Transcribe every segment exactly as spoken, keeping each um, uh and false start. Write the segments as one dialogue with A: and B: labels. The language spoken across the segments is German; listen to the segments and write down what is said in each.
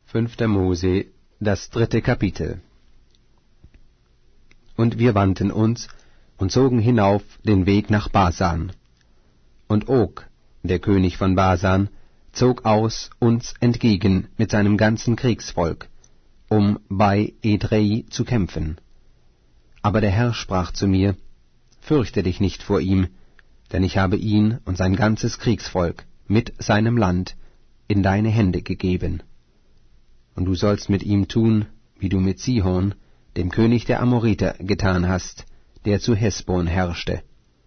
A: Fünfter Mose, das dritte Kapitel. Und wir wandten uns und zogen hinauf den Weg nach Basan. Und Og, der König von Basan, zog aus uns entgegen mit seinem ganzen Kriegsvolk, um bei Edrei zu kämpfen. Aber der Herr sprach zu mir, Fürchte dich nicht vor ihm, denn ich habe ihn und sein ganzes Kriegsvolk mit seinem Land in deine Hände gegeben. Und du sollst mit ihm tun, wie du mit Sihon, dem König der Amoriter, getan hast, der zu Hesbon herrschte.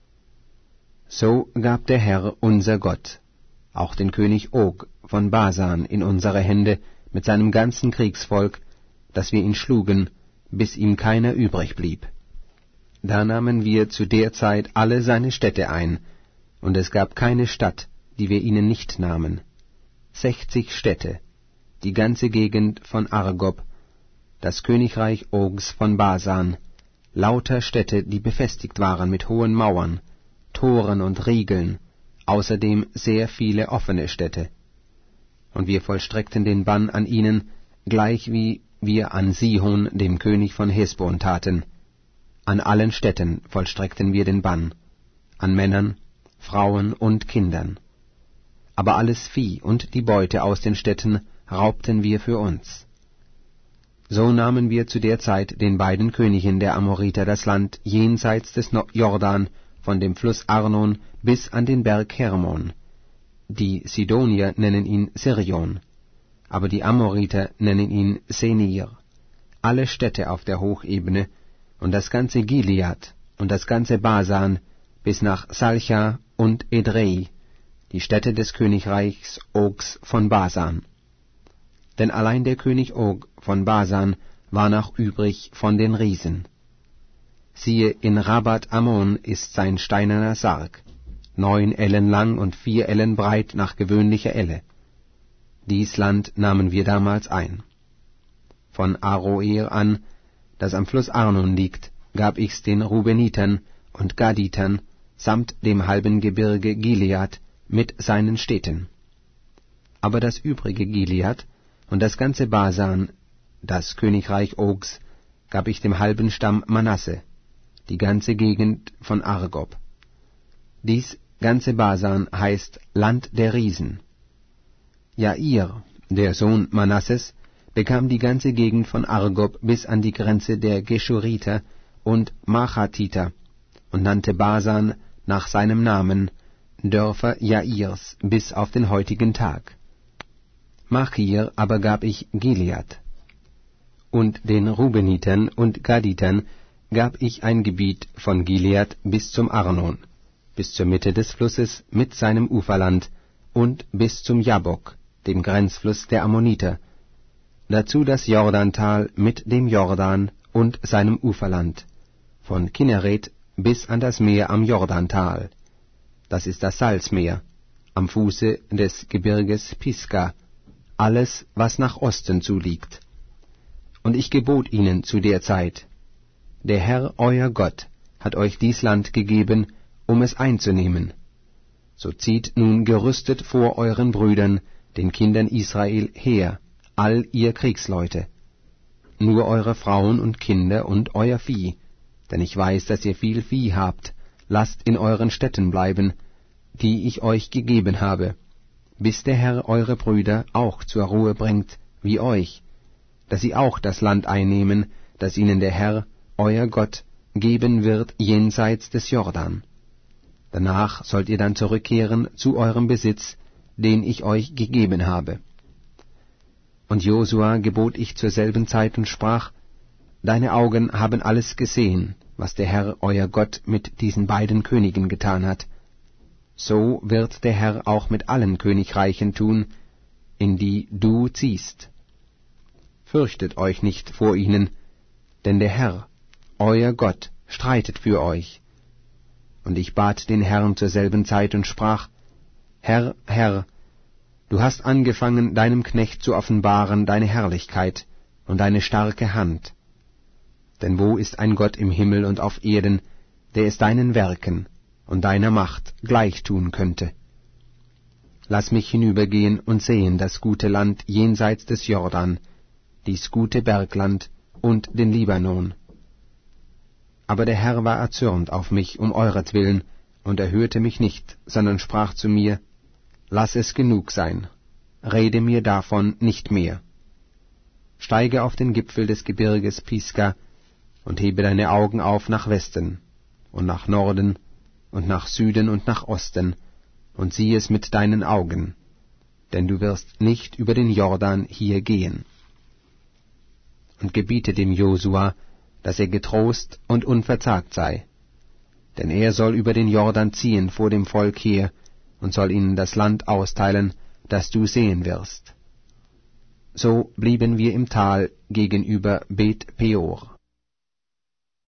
A: So gab der Herr unser Gott auch den König Og von Basan in unsere Hände mit seinem ganzen Kriegsvolk, dass wir ihn schlugen, bis ihm keiner übrig blieb. Da nahmen wir zu der Zeit alle seine Städte ein, und es gab keine Stadt, die wir ihnen nicht nahmen. Sechzig Städte, die ganze Gegend von Argob, das Königreich Ogs von Basan, lauter Städte, die befestigt waren mit hohen Mauern, Toren und Riegeln, außerdem sehr viele offene Städte. Und wir vollstreckten den Bann an ihnen, gleich wie wir an Sihon, dem König von Hesbon, taten. An allen Städten vollstreckten wir den Bann, an Männern, Frauen und Kindern. Aber alles Vieh und die Beute aus den Städten raubten wir für uns. So nahmen wir zu der Zeit den beiden Königen der Amoriter das Land jenseits des Jordan, von dem Fluss Arnon bis an den Berg Hermon. Die Sidonier nennen ihn Sirion, aber die Amoriter nennen ihn Senir. Alle Städte auf der Hochebene und das ganze Gilead und das ganze Basan bis nach Salcha und Edrei, die Städte des Königreichs Ogs von Basan. Denn allein der König Og von Basan war noch übrig von den Riesen. Siehe, in Rabat Ammon ist sein steinerner Sarg, neun Ellen lang und vier Ellen breit nach gewöhnlicher Elle. Dies Land nahmen wir damals ein. Von Aroer an, das am Fluss Arnon liegt, gab ich's den Rubenitern und Gaditern samt dem halben Gebirge Gilead mit seinen Städten. Aber das übrige Gilead und das ganze Basan, das Königreich Ogs, gab ich dem halben Stamm Manasse, die ganze Gegend von Argob. Dies ganze Basan heißt Land der Riesen. Jair, der Sohn Manasses, bekam die ganze Gegend von Argob bis an die Grenze der Geschuriter und Machatiter und nannte Basan nach seinem Namen, Dörfer Jairs, bis auf den heutigen Tag. Machir aber gab ich Gilead. Und den Rubenitern und Gaditern gab ich ein Gebiet von Gilead bis zum Arnon, bis zur Mitte des Flusses mit seinem Uferland und bis zum Jabbok, dem Grenzfluss der Ammoniter, dazu das Jordantal mit dem Jordan und seinem Uferland, von Kinneret bis an das Meer am Jordantal, das ist das Salzmeer, am Fuße des Gebirges Pisga, alles, was nach Osten zuliegt. Und ich gebot ihnen zu der Zeit, der Herr euer Gott hat euch dies Land gegeben, um es einzunehmen. So zieht nun gerüstet vor euren Brüdern, den Kindern Israel, her, all ihr Kriegsleute. Nur eure Frauen und Kinder und euer Vieh, denn ich weiß, dass ihr viel Vieh habt, lasst in euren Städten bleiben, die ich euch gegeben habe, bis der Herr eure Brüder auch zur Ruhe bringt, wie euch, dass sie auch das Land einnehmen, das ihnen der Herr, euer Gott, geben wird jenseits des Jordan. Danach sollt ihr dann zurückkehren zu eurem Besitz, den ich euch gegeben habe. Und Josua gebot ich zur selben Zeit und sprach, Deine Augen haben alles gesehen, was der Herr, euer Gott, mit diesen beiden Königen getan hat. So wird der Herr auch mit allen Königreichen tun, in die du ziehst. Fürchtet euch nicht vor ihnen, denn der Herr, euer Gott, streitet für euch. Und ich bat den Herrn zur selben Zeit und sprach, Herr, Herr, du hast angefangen, deinem Knecht zu offenbaren deine Herrlichkeit und deine starke Hand. Denn wo ist ein Gott im Himmel und auf Erden, der es deinen Werken und deiner Macht gleich tun könnte? lass mich hinübergehen und sehen das gute Land jenseits des Jordan, dies gute Bergland und den Libanon. Aber der Herr war erzürnt auf mich um euretwillen, und er hörte mich nicht, sondern sprach zu mir, Lass es genug sein, rede mir davon nicht mehr. Steige auf den Gipfel des Gebirges Pisga und hebe deine Augen auf nach Westen und nach Norden und nach Süden und nach Osten und sieh es mit deinen Augen, denn du wirst nicht über den Jordan hier gehen. Und gebiete dem Josua, dass er getrost und unverzagt sei, denn er soll über den Jordan ziehen vor dem Volk her und soll ihnen das Land austeilen, das du sehen wirst. So blieben wir im Tal gegenüber Bet Peor.